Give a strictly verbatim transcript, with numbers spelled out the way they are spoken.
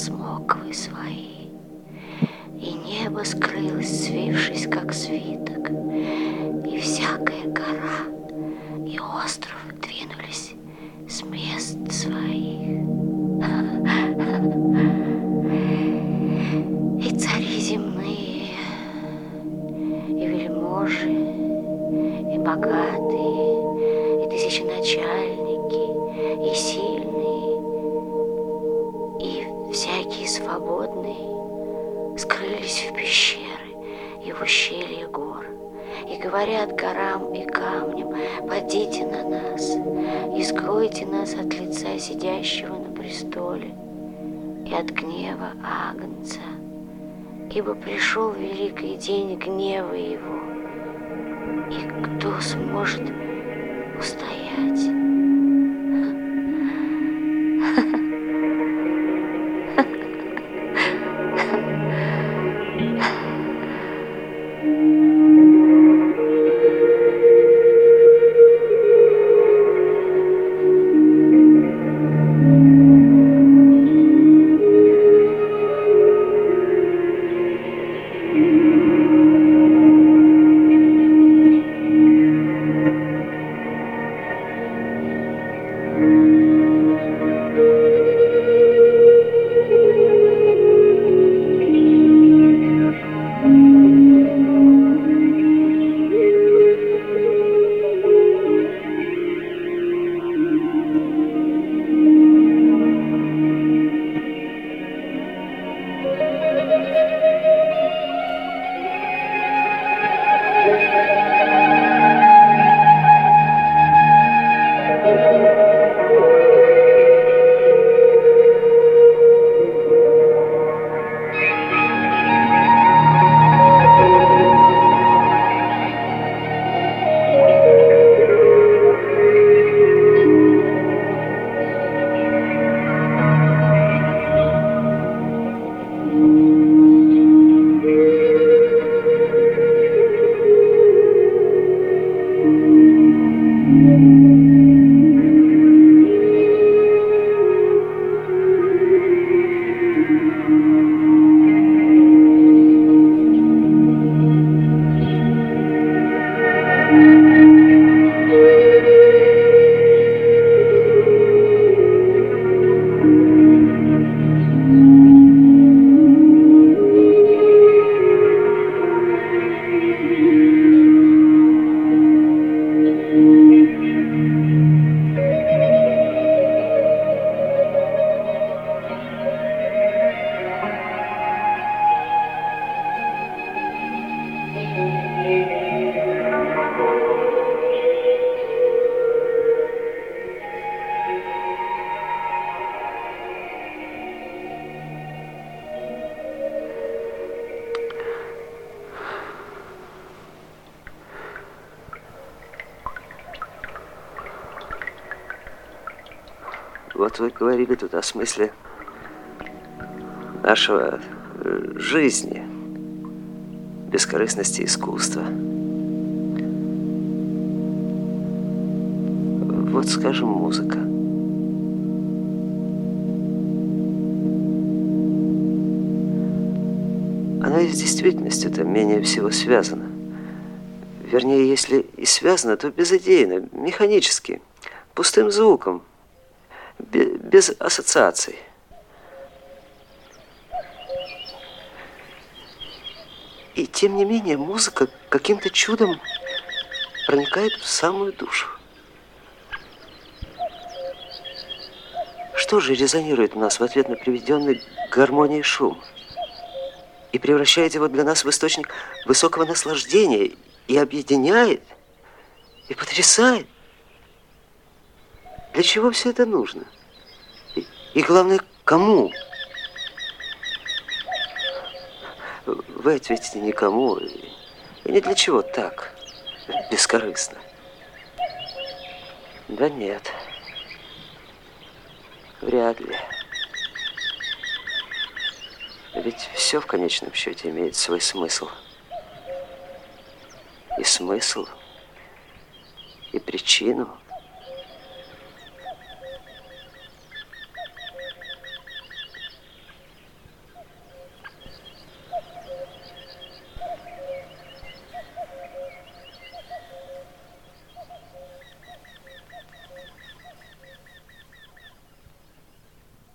смоквы свои, и небо скрылось, свившись, как свиток, и всякая гора и остров двинулись с мест своих. И цари земные, и вельможи, и богатые, и тысяченачальники, и сильные, и всякие свободные скрылись в пещеры и в ущелье гор, и говорят горам и камням: падите на нас и скройте нас от лица сидящего на престоле и от гнева Агнца, ибо пришел великий день гнева его, и кто сможет устоять? Вот вы говорили тут о смысле нашего жизни, бескорыстности искусства. Вот, скажем, музыка. Она и с действительностью-то менее всего связана. Вернее, если и связана, то безыдейно, механически, пустым звуком, без ассоциаций. И тем не менее музыка каким-то чудом проникает в самую душу. Что же резонирует у нас в ответ на приведенный к гармонии шум и превращает его для нас в источник высокого наслаждения и объединяет, и потрясает? Для чего все это нужно? И, и главное, кому? Вы ответите никому, и, и ни для чего так, бескорыстно. Да нет, вряд ли. Ведь все в конечном счете имеет свой смысл. И смысл, и причину.